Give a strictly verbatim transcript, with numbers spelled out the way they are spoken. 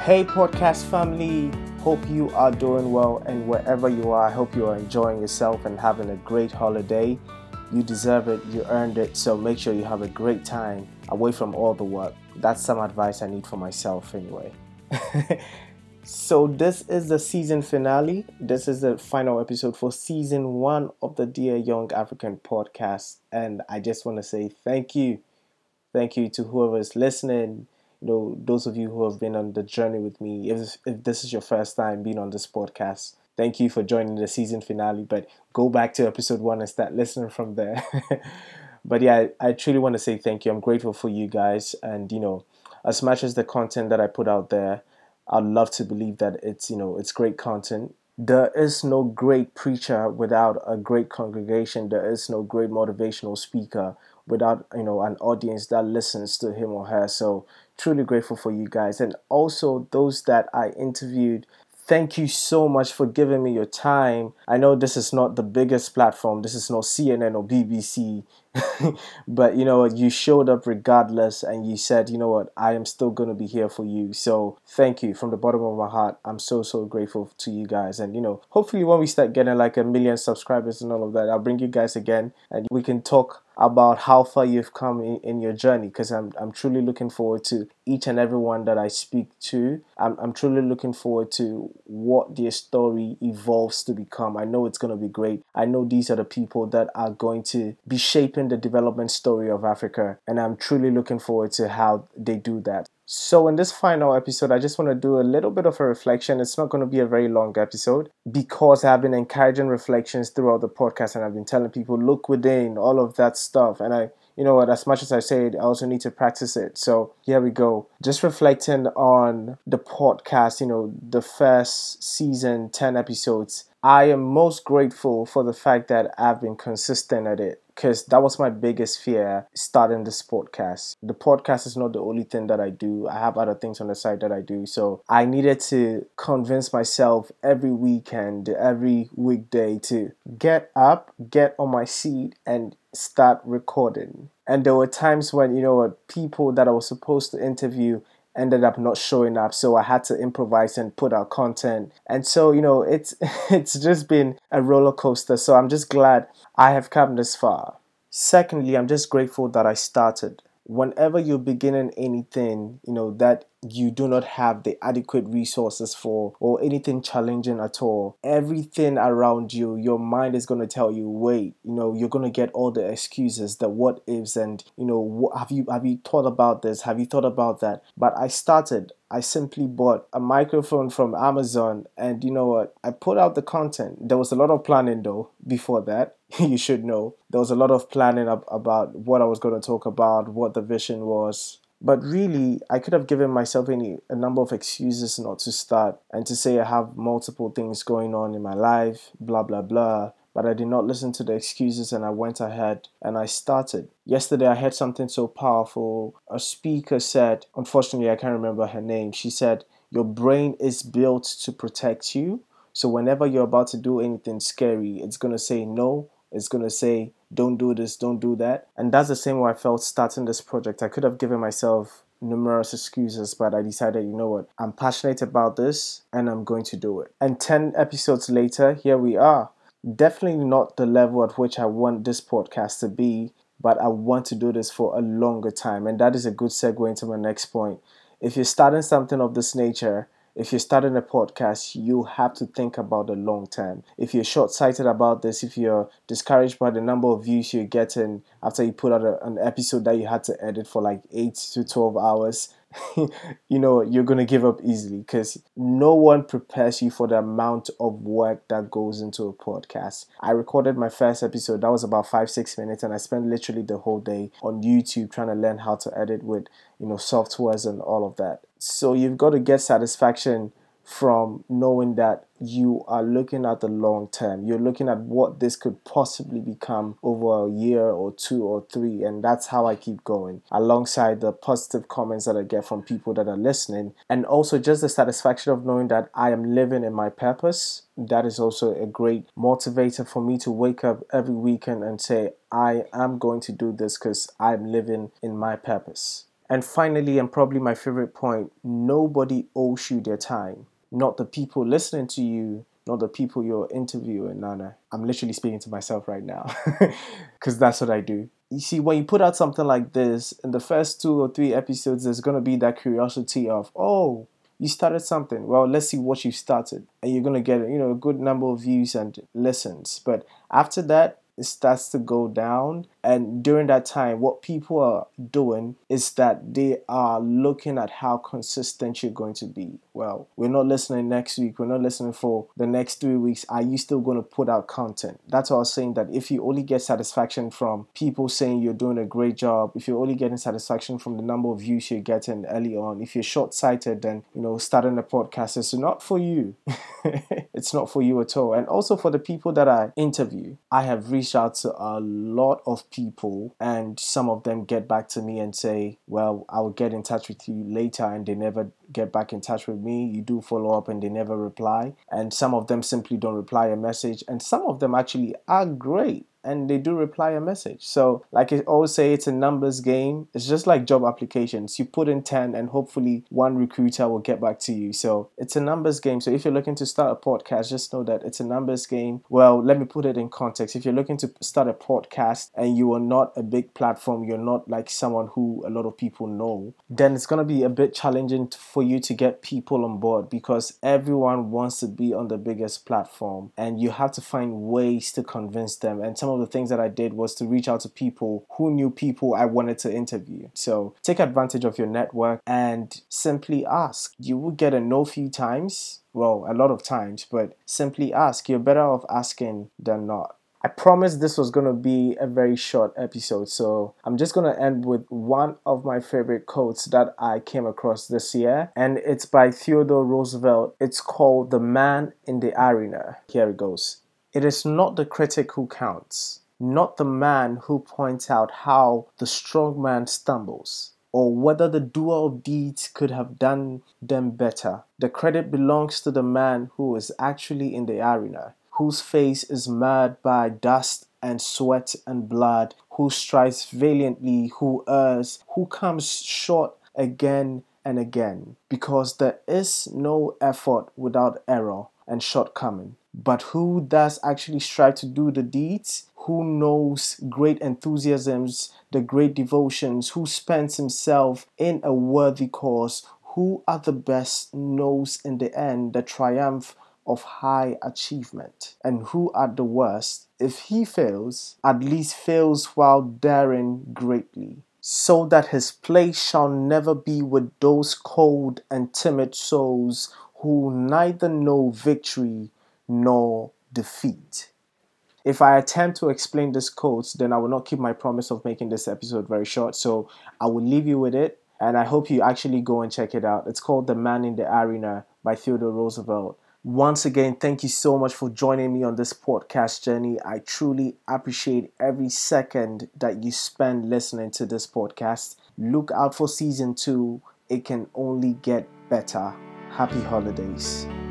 Hey, podcast family. Hope you are doing well, and wherever you are, I hope you are enjoying yourself and having a great holiday. You deserve it, you earned it, so make sure you have a great time away from all the work. That's some advice I need for myself, anyway. So, this is the season finale. This is the final episode for season one of the Dear Young African podcast, and I just want to say thank you. Thank you to whoever is listening. You know, those of you who have been on the journey with me. If if this is your first time being on this podcast, thank you for joining the season finale. But go back to episode one and start listening from there. But yeah, I, I truly want to say thank you. I'm grateful for you guys, and you know, as much as the content that I put out there, I'd love to believe that it's you know it's great content. There is no great preacher without a great congregation. There is no great motivational speaker without you know an audience that listens to him or her. So truly grateful for you guys, and also those that I interviewed. Thank you so much for giving me your time. I know this is not the biggest platform. This is not C N N or B B C. But you know what, you showed up regardless, and you said, you know what, I am still going to be here for you. So thank you from the bottom of my heart. I'm so so grateful to you guys, and you know hopefully when we start getting like a million subscribers and all of that, I'll bring you guys again and we can talk about how far you've come in, in your journey, because I'm, I'm truly looking forward to each and every one that I speak to. I'm, I'm truly looking forward to what their story evolves to become. I know it's going to be great. I know these are the people that are going to be shaping the development story of Africa, and I'm truly looking forward to how they do that. So, in this final episode, I just want to do a little bit of a reflection. It's not going to be a very long episode because I've been encouraging reflections throughout the podcast, and I've been telling people, look within, all of that stuff. And I, you know what, as much as I say it, I also need to practice it. So, here we go. Just reflecting on the podcast, you know, the first season, ten episodes. I am most grateful for the fact that I've been consistent at it, because that was my biggest fear starting this podcast. The podcast is not the only thing that I do. I have other things on the side that I do. So I needed to convince myself every weekend, every weekday to get up, get on my seat, and start recording. And there were times when, you know, people that I was supposed to interview ended up not showing up, so I had to improvise and put out content. And so you know it's it's just been a roller coaster, so I'm just glad I have come this far. Secondly, I'm just grateful that I started. Whenever you're beginning anything, you know, that you do not have the adequate resources for, or anything challenging at all, everything around you, your mind is going to tell you, wait, you know, you're going to get all the excuses, the what ifs, and you know, what, have you have you thought about this? Have you thought about that? But I started. I simply bought a microphone from Amazon, and you know what? I put out the content. There was a lot of planning though before that. You should know. There was a lot of planning ab- about what I was going to talk about, what the vision was. But really, I could have given myself any a number of excuses not to start and to say I have multiple things going on in my life, blah blah blah. But I did not listen to the excuses, and I went ahead and I started. Yesterday, I heard something so powerful. A speaker said, unfortunately, I can't remember her name. She said, your brain is built to protect you. So whenever you're about to do anything scary, it's going to say no. It's going to say, don't do this, don't do that. And that's the same way I felt starting this project. I could have given myself numerous excuses, but I decided, you know what, I'm passionate about this and I'm going to do it. And ten episodes later, here we are. Definitely not the level at which I want this podcast to be, but I want to do this for a longer time. And that is a good segue into my next point. If you're starting something of this nature, if you're starting a podcast, you have to think about the long term. If you're short-sighted about this, if you're discouraged by the number of views you're getting after you put out a, an episode that you had to edit for like eight to twelve hours, you know, you're going to give up easily, because no one prepares you for the amount of work that goes into a podcast. I recorded my first episode. That was about five, six minutes. And I spent literally the whole day on YouTube trying to learn how to edit with, you know, softwares and all of that. So you've got to get satisfaction from knowing that you are looking at the long term. You're looking at what this could possibly become over a year or two or three. And that's how I keep going, alongside the positive comments that I get from people that are listening. And also just the satisfaction of knowing that I am living in my purpose. That is also a great motivator for me to wake up every weekend and say, I am going to do this because I'm living in my purpose. And finally, and probably my favorite point, nobody owes you their time. Not the people listening to you, not the people you're interviewing. Nana, I'm literally speaking to myself right now because that's what I do. You see, when you put out something like this, in the first two or three episodes, there's going to be that curiosity of, oh, you started something. Well, let's see what you started. And you're going to get, you know, a good number of views and listens. But after that, it starts to go down. And during that time, what people are doing is that they are looking at how consistent you're going to be. Well, we're not listening next week. We're not listening for the next three weeks. Are you still going to put out content? That's what I was saying, that if you only get satisfaction from people saying you're doing a great job, if you're only getting satisfaction from the number of views you're getting early on, if you're short-sighted, then, you know, starting a podcast is not for you. It's not for you at all. And also for the people that I interview, I have reached out to a lot of people, and some of them get back to me and say, well, I will get in touch with you later, and they never get back in touch with me. You do follow up and they never reply. And some of them simply don't reply a message, and some of them actually are great and they do reply a message. So like I always say, it's a numbers game. It's just like job applications. You put in ten and hopefully one recruiter will get back to you. So it's a numbers game. So if you're looking to start a podcast, just know that it's a numbers game. Well, let me put it in context. If you're looking to start a podcast and you are not a big platform, you're not like someone who a lot of people know, then it's going to be a bit challenging for you to get people on board, because everyone wants to be on the biggest platform and you have to find ways to convince them. And some of the things that I did was to reach out to people who knew people I wanted to interview. So take advantage of your network and simply ask. You will get a no few times, well, a lot of times, but simply ask. You're better off asking than not. I promised this was going to be a very short episode, so I'm just going to end with one of my favorite quotes that I came across this year, and it's by Theodore Roosevelt. It's called "The Man in the Arena." Here it goes. It is not the critic who counts, not the man who points out how the strong man stumbles, or whether the doer of deeds could have done them better. The credit belongs to the man who is actually in the arena, whose face is marred by dust and sweat and blood, who strives valiantly, who errs, who comes short again and again, because there is no effort without error and shortcoming. But who does actually strive to do the deeds? Who knows great enthusiasms, the great devotions, who spends himself in a worthy cause, who at the best knows in the end the triumph of high achievement, and who at the worst, if he fails, at least fails while daring greatly, so that his place shall never be with those cold and timid souls who neither know victory nor defeat. If I attempt to explain this quote, then I will not keep my promise of making this episode very short, so I will leave you with it, and I hope you actually go and check it out. It's called "The Man in the Arena" by Theodore Roosevelt. Once again, thank you so much for joining me on this podcast journey. I truly appreciate every second that you spend listening to this podcast. Look out for season two. It can only get better. Happy holidays.